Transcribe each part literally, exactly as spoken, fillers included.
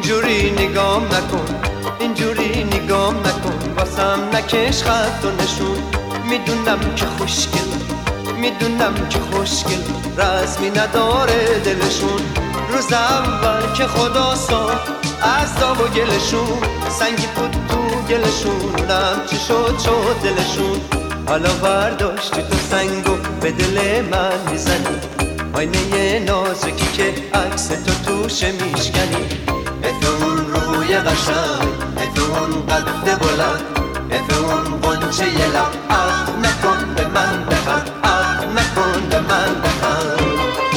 اینجوری نگام نکن، اینجوری نگام نکن، واسم نکش خط و نشون. میدونم که خوشگل، میدونم که خوشگل، رسمی نداره دلشون. روز اول که خدا ساخت عذاب و گلشون، سنگی بود تو گلشون، اونم چی شد شد دلشون. حالا برداشتی تو سنگو به دل من میزنی، آینه نازکی که عکس تو توشه میشکنی. اف اون روی قشنگ، اف اون قد بلند، اف اون غنچه لب، عهد نکن به من بخند، عهد نکن به من بخند.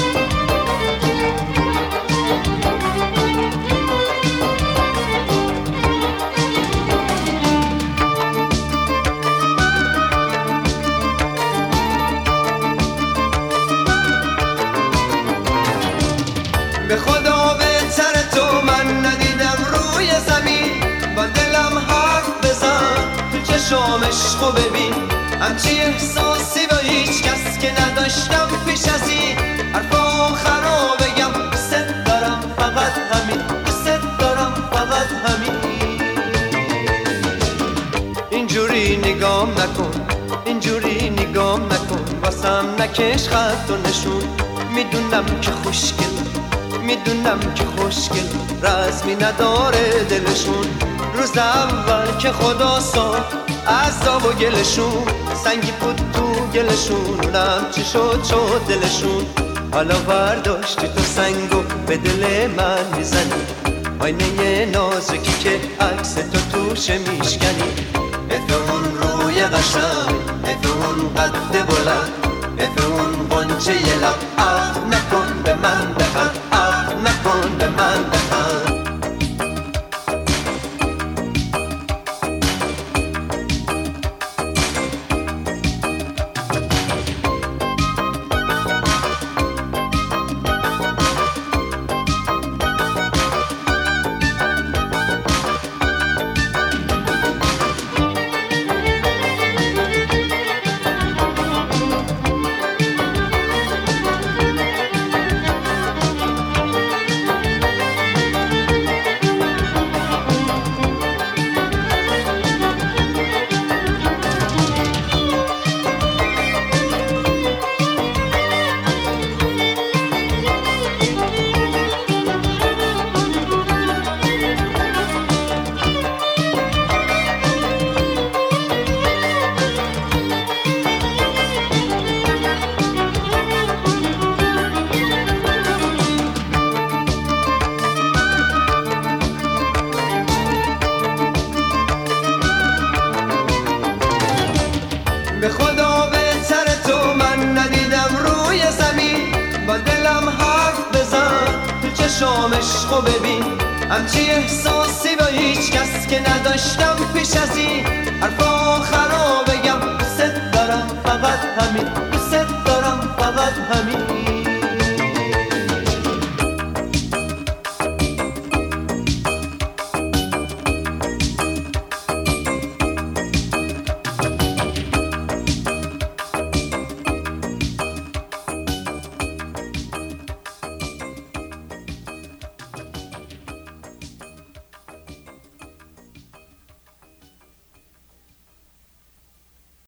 به خدا بهتر تو من ندیدم روی زمین، با دلم حرف بزن تو چشام عشقو ببین. همچی احساسی با هیچ کس که نداشتم پیش از این، حرفا آخرا بگم دوست دارم فقط همین، دوست دارم فقط همین. اینجوری نگام نکن، اینجوری نگام نکن، واسم نکش خط و نشون. میدونم که خوشگل، میدونم که خوشگل، رسمی نداره دلشون. روز اول که خدا ساخت عذاب و گلشون، سنگی بود تو گلشون، اونم چی شد شد دلشون. حالا برداشتی تو سنگو به دل من میزنی، آینه نازکی که عکس تو توشه میشکنی. اف اون روی قشنگ، اف اون قد بلند، اف اون غنچه لب، عهد نکن به من بخند، عهد نکن به من بخند. به خدا بهتر تو من ندیدم روی زمین، با دلم حرف بزن تو چشام عشقو ببین. همچی احساسی با هیچ کس که نداشتم پیش از این، حرف آخرا بگم دوست دارم فقط همین، دوست دارم فقط همین.